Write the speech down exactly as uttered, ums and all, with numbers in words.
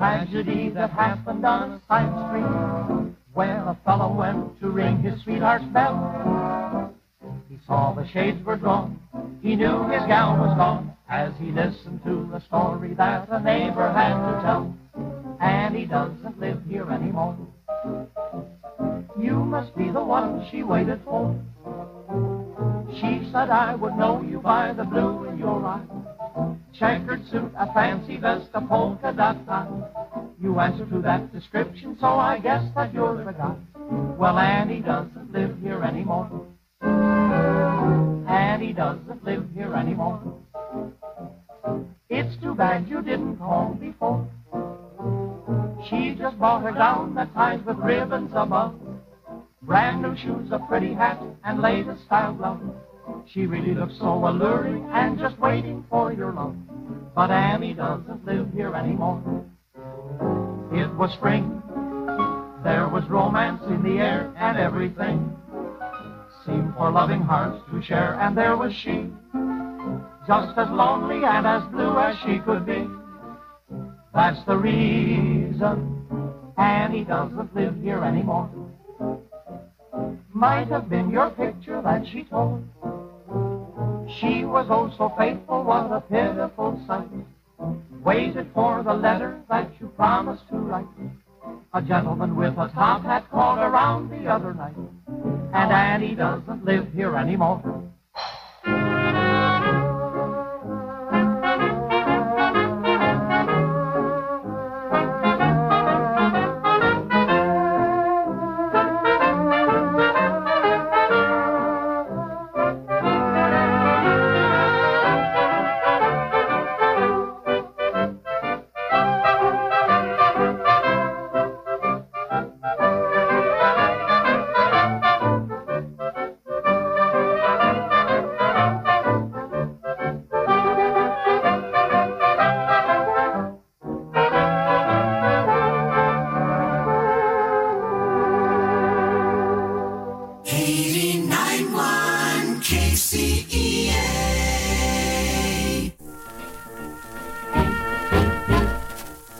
tragedy that happened on a side street when a fellow went to ring his sweetheart's bell. He saw the shades were drawn, he knew his gal was gone, as he listened to the story that a neighbor had to tell. And he doesn't live here anymore. You must be the one she waited for. She said I would know you by the blue in your eye. Checkered suit, a fancy vest, a polka dot tie. You answer to that description, so I guess that you're the guy. Well, Annie doesn't live here anymore. Annie doesn't live here anymore. It's too bad you didn't call before. She just bought a gown that ties with ribbons above, brand new shoes, a pretty hat, and latest style gloves. She really looks so alluring and just waiting for your love. But Annie doesn't live here anymore. It was spring, there was romance in the air, and everything seemed for loving hearts to share. And there was she, just as lonely and as blue as she could be. That's the reason Annie doesn't live here anymore. Might have been your picture that she tore. She was oh so faithful, what a pitiful sight. Waited for the letter that you promised to write. A gentleman with a top hat called around the other night. And Annie doesn't live here anymore. eighty-nine point one K C E